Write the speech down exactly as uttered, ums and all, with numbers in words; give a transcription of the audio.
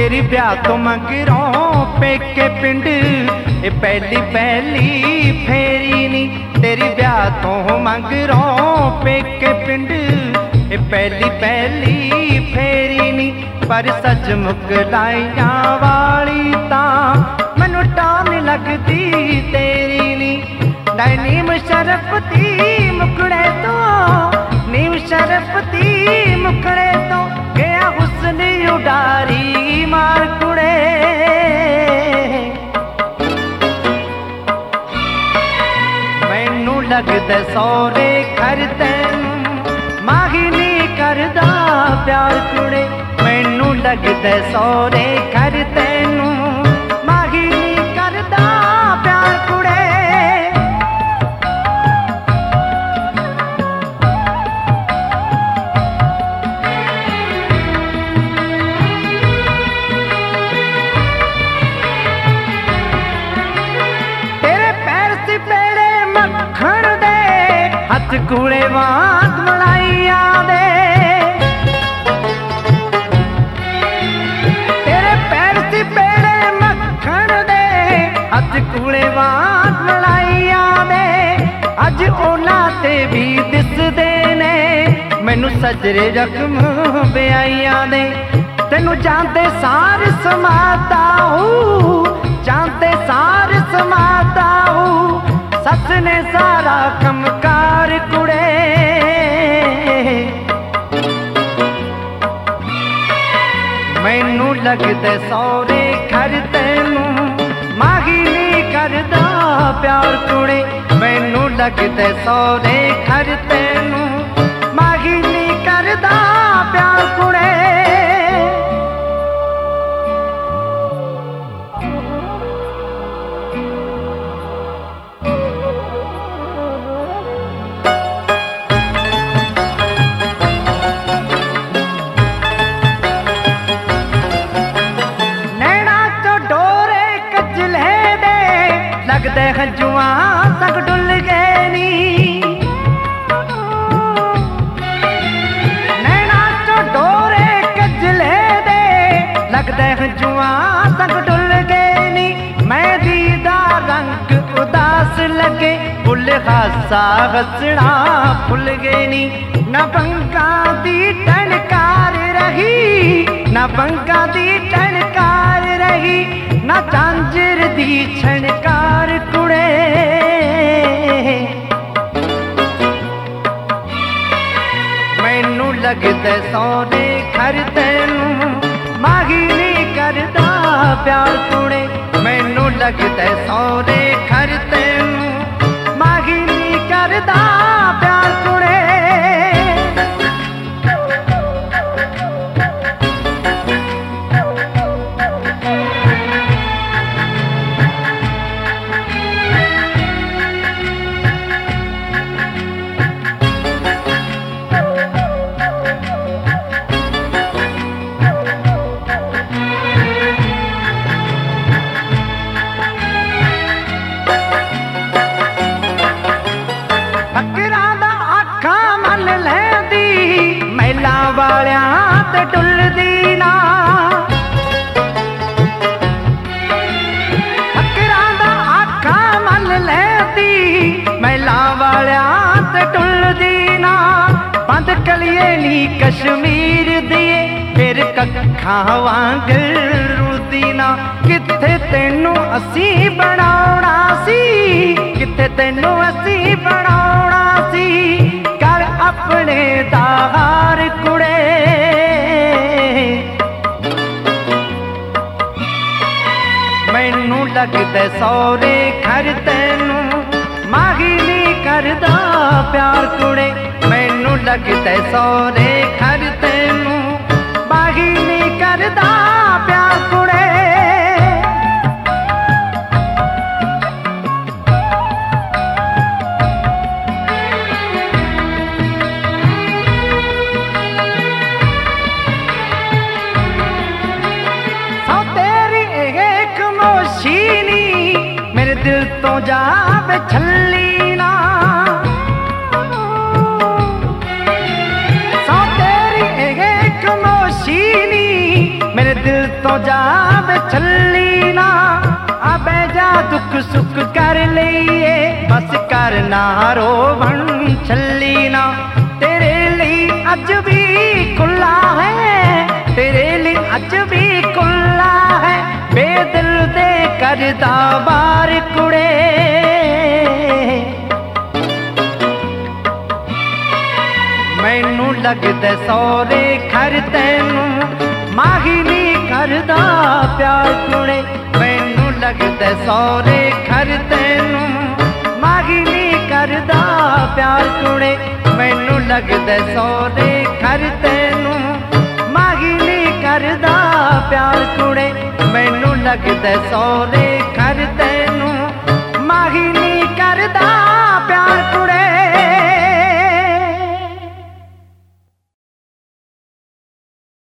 तेरी ब्याह तो मगरों पेके पिंड ए पहली पहली फेरी नी। तेरी ब्याह तो मगरों पेके पिंड ए पहली पहली फेरी नी। पर सच मुकलाइया वाली तां मैनू टान लगदी तेरी नी। नी मुशरफ दी मुकड़े तो नी मुशरफ दी मुकड़े तो गया हुस्न उडारी मार कुड़े। मैनू लगदा सौरे घर तैनू माही नहीं करदा प्यार कुड़े। मैनू लगदा सौरे घर तैनू माही नहीं करदा प्यार कुड़े। कूड़े वांग मलाइया दे तेरे पैर सी पेड़े मक्खन दे अज कूड़े वांग मलाइया दे। अज ओना ते भी दिसदे ने मैनू सजरे जख्म ब्याइया दे। तेनू जानते सार समाता हूँ जानते सार समाता हूँ। सस ने सारा कमकार कुड़े। मैनू लगदा सौरे घर तैनू माही नहीं करदा प्यार कुड़े। मैनू लगदा सौरे घर तैनू माही नहीं करदा प्यार कुड़े। लगदे हंजुआ तक डुल गए नी। नैना चो डोरे कजले दे लगदे हंजुआ तक डुल गए नी। मैं दीदा रंग उदास लगे फुल हासा हसना फुल गए नी। न बंगा दी टनकार रही न बंगा दी टनकार रही न झांझर दी छनकार कुड़े। मैनू लगदा सौरे घर तैनू माही नहीं करदा प्यार कुड़े। मैनू लगदा सौरे घर तैनू माही नहीं करदा प्यार कुड़े। वालियां ते डुलदी ना फकरां दा आखा मन लैंदी। मैला वालियां ते डुलदी ना बंद कलिए नी कश्मीर दिए फिर कक्खां वांग रुदी ना। किथे तेनू असी बनाउणा सी किथे तेनू असी बनाउणा सी। कर अपने दा हार कुड़े। मैनू लगदा सौरे घर तैनू माही नहीं करदा प्यार कुड़े। मैनू लगदा सौरे घर तैनू माही नहीं करदा प्यार कुड़े। मेरे दिल तो जावे छली ना सौ तेरी एक मोशीनी मेरे दिल तो तो जावे छली ना आबे जा दुख सुख कर लईए बस करना रोवण छली ना तेरे लिए अज भी खुला है तेरे लिए अज भी खुला है बेदिल दे करदा बार कुड़े मैनू लगदे सौरे घर तैनू माही नहीं करदा प्यार कुड़े मैनू लगदे सौरे घर तैनू माही नहीं करदा प्यार कुड़े मैनू लगदे सौरे घर तैनू माही नहीं करदा प्यार कुड़े मैनू लगदे सौरे घर